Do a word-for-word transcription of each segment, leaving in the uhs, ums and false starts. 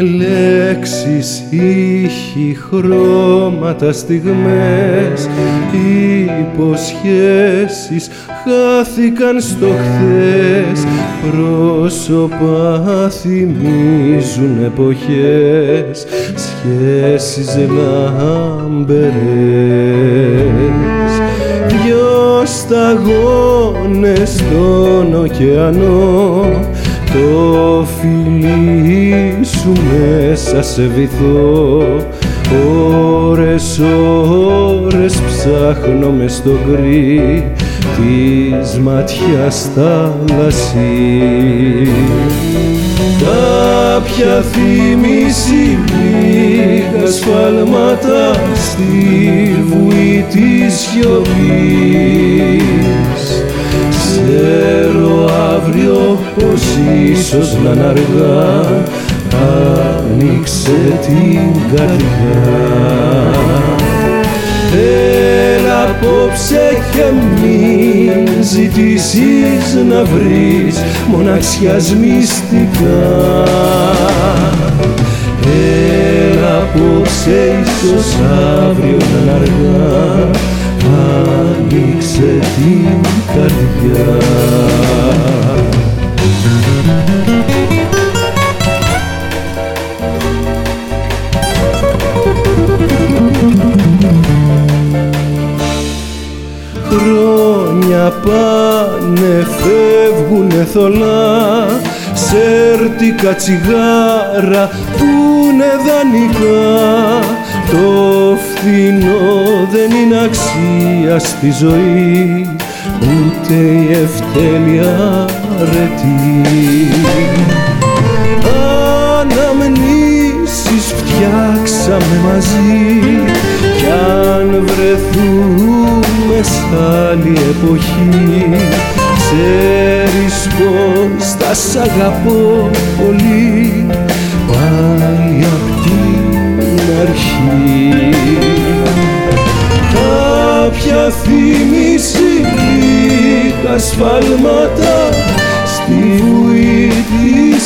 λέξεις, ήχοι, χρώματα, στιγμές, υποσχέσεις χάθηκαν στο χθες, πρόσωπα θυμίζουν εποχές, σχέσεις λάμπερες. Δυο σταγόνες στον ωκεανό, το φιλί σου μέσα σε βυθό, ώρες, ώρες ψάχνω μες στο γκρι της ματιάς θάλασσι. Κάποια θύμηση, λίγα σφάλματα στη βουή της σιωπής. Ξέρω αύριο πως ίσως να είναι αργά, άνοιξε την καρδιά. Έλα απόψε και μην ζητήσεις να βρεις μοναξιάς μυστικά. Έλα απόψε, ίσως αύριο να είναι αργά, άνοιξε την καρδιά. Χρόνια πάνε, φεύγουνε θολά, σέρτικα τσιγάρα που είναι δανεικά. Το φθηνό δεν είναι αξία στη ζωή, ούτε η ευτέλεια αρετή. Αναμνήσεις φτιάξαμε μαζί, κι αν βρεθούμε σ' άλλη εποχή, ξέρεις πως θα σ' αγαπώ πολύ, πάλι απ' την αρχή. Κάποια θύμηση, λίγα σφάλματα στη βουή της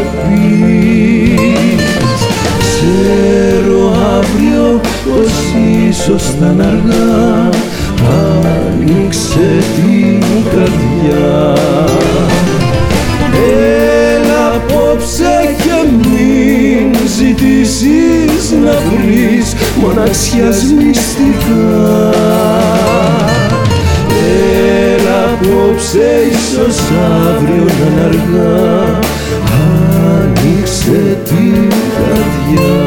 σιωπής. Ξέρω αύριο πως ίσως θα είναι αργά, άνοιξε την καρδιά. Έλα απόψε και μην ζητήσεις να βρεις μοναξιάς μυστικά. Έλα απόψε, ίσως αύριο να είναι αργά, άνοιξε την καρδιά.